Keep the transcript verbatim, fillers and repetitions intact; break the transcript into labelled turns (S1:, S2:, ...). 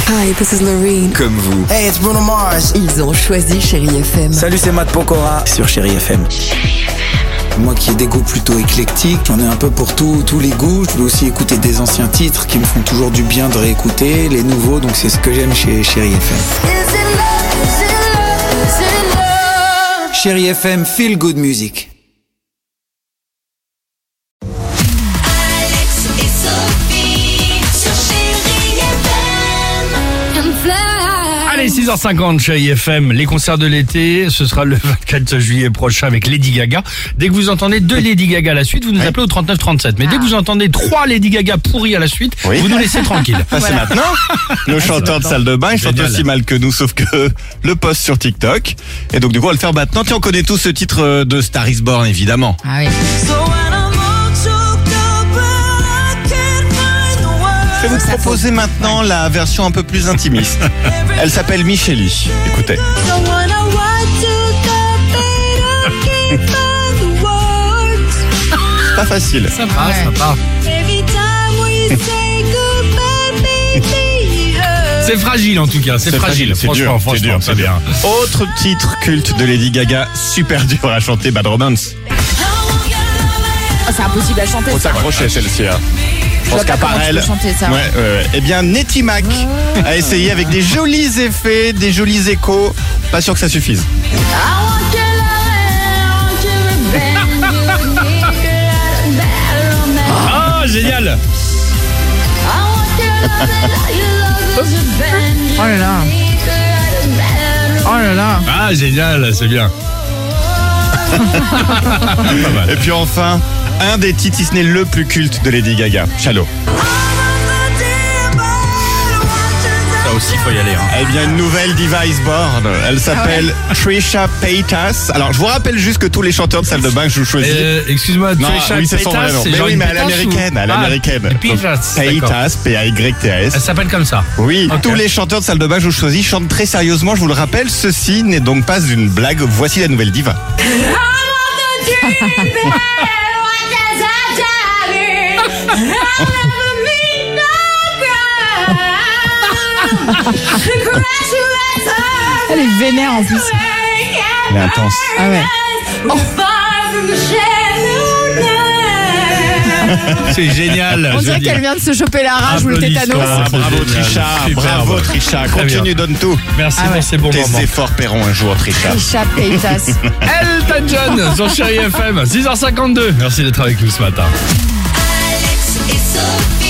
S1: Hi, this is Loreen.
S2: Comme vous.
S3: Hey, it's Bruno Mars.
S1: Ils ont choisi Chérie F M.
S2: Salut, c'est Matt Pokora sur Chérie F M.
S4: Moi qui ai des goûts plutôt éclectiques, j'en ai un peu pour tout, tous les goûts. Je peux aussi écouter des anciens titres qui me font toujours du bien de réécouter, les nouveaux, donc c'est ce que j'aime chez Chérie F M. Chérie F M, feel good music.
S5: Alex et Sophie sur Chérie F M.
S6: Allez, six heures cinquante, Chérie F M, les concerts de l'été, ce sera le vingt-quatre juillet prochain avec Lady Gaga. Dès que vous entendez deux Lady Gaga à la suite, vous nous appelez au trente-neuf trente-sept. Mais dès que vous entendez trois Lady Gaga pourries à la suite,
S7: Oui.
S6: vous nous laissez tranquille.
S7: Ah, c'est maintenant. Nos chanteurs de salle de bain, ils chantent
S6: Génial.
S7: aussi mal que nous, sauf que le post sur TikTok. Et donc, du coup, on va le faire maintenant. Tiens, on connaît tous ce titre de Star is Born, évidemment.
S8: Ah oui.
S7: Je vais vous proposer maintenant la version un peu plus intimiste. Elle s'appelle Micheli. Écoutez. C'est pas facile.
S6: Ça va,
S8: Ouais.
S6: ça va. C'est fragile en tout cas, c'est
S7: C'est
S6: fragile.
S7: fragile, c'est
S6: Franchement,
S7: dur,
S6: franchement,
S7: c'est dur,
S6: c'est
S7: c'est
S6: bien.
S7: Autre titre culte de Lady Gaga, super dur à chanter, Bad Romance.
S8: Oh, c'est impossible à chanter.
S7: Faut
S8: ça.
S7: s'accrocher celle-ci. Hein. Je pense
S8: vois pas
S7: qu'à part
S8: comment tu
S7: elle.
S8: peux chanter ça.
S7: Ouais, ouais, ouais. Eh bien, Nettie Mac a essayé avec des jolis effets, des jolis échos. Pas sûr que ça suffise.
S6: Ah, génial.
S8: Oh là là. Oh là là.
S6: Ah, génial, c'est bien.
S7: Et puis enfin, un des titres, si ce n'est le plus culte de Lady Gaga, Shallow.
S6: Ça aussi, faut y aller. Hein.
S7: Eh bien, une nouvelle diva is born. Elle s'appelle Trisha Paytas. Alors, je vous rappelle juste que tous les chanteurs de salle de bain que je vous choisis.
S6: Euh, excuse-moi,
S7: Non,
S6: Trisha
S7: oui, c'est son
S6: Paytas,
S7: vrai nom.
S6: c'est
S7: Mais
S6: genre
S7: oui,
S6: une
S7: mais à
S6: pétasse
S7: l'américaine,
S6: ou-
S7: à l'américaine.
S6: Ah, Paytas, d'accord.
S7: Paytas, P A Y T A S.
S6: Elle s'appelle comme ça.
S7: Oui,
S6: Ok.
S7: tous les chanteurs de salle de bain que je vous choisis chantent très sérieusement, je vous le rappelle. Ceci n'est donc pas une blague. Voici la nouvelle diva.
S8: Elle est vénère en plus.
S7: Elle est intense.
S8: Ah ouais.
S6: C'est génial.
S8: On
S6: je
S8: dirait
S6: dis.
S8: qu'elle vient de se choper la rage ou le tétanos.
S6: Applaudissements.
S7: Ah, bravo
S6: Génial.
S7: Trisha,
S6: Superbe.
S7: bravo Trisha.
S6: Très
S7: Continue,
S6: bien.
S7: donne tout.
S6: Merci
S8: Ah ouais.
S6: pour ces bons
S7: Tes
S6: moments.
S7: efforts paieront un jour, Trisha.
S8: Trisha Paytas.
S6: Elton John sur Chérie F M, six heures cinquante-deux. Merci d'être avec nous ce matin.
S5: Alex et Sophie.